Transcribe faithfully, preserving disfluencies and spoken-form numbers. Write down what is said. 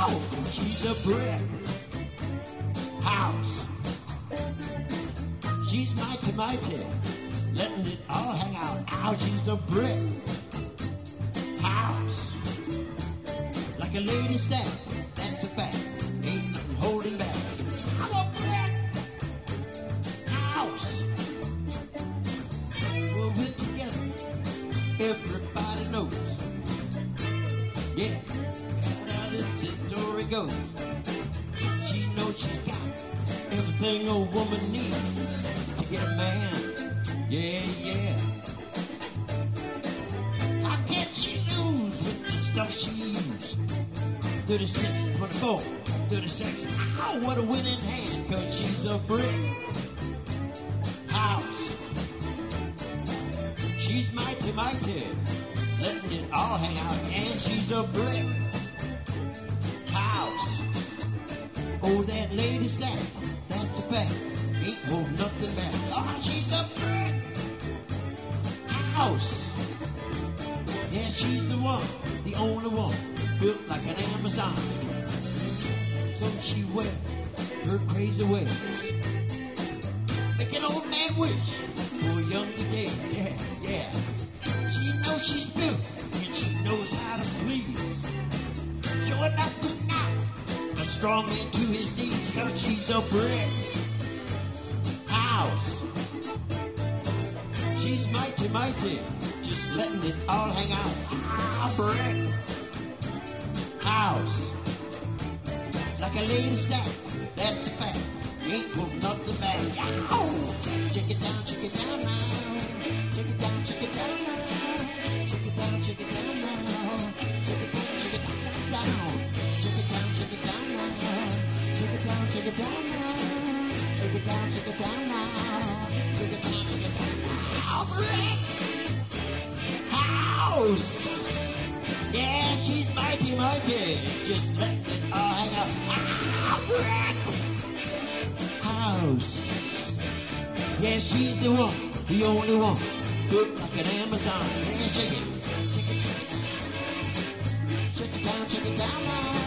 Ow! She's a brick house. She's mighty, mighty, letting it all hang out. Ow! She's a brick house. Like a lady staff, that's a fact. Ain't nothing holding back. I'm a brick house. Well, we're together. Everybody knows. Yeah, that's how this story goes. She knows she's got everything a woman needs to get a man. Yeah, yeah. How can she lose with the stuff she used? thirty-six, twenty-four, thirty-six. Ow, what a winning hand, cause she's a brick house. She's mighty, mighty, letting it all hang out, and she's a brick house. Oh, that lady staff, that's a fact, ain't holding nothing back. Oh, she's a brick house. Yeah, she's the one, the only one, built like an Amazon. So she wears her crazy ways, make an old man wish for a younger day. Yeah, yeah. She knows she's built, and she knows how to please. Showing up tonight, a strong man to his knees, cause she's a brick house. She's mighty, mighty, just letting it all hang out. Ah, brick house. Like a lady staff, that's a fact. Ain't holding nothing back. Ow! Check it down, check it down now. Check it down, check it down now. Check it down, check it down now. Check it down, check it down. Check it down, check it down now. Check it down, check it down now. Check it down, check it down now. Check it down, check it down now. Brick house. Yeah, she's mighty, mighty, just letting it all hang out. Ah, brick house. Yeah, she's the one, the only one, built like an Amazon. Yeah, shake it, shake it, shake it down, shake it down, shake it down now.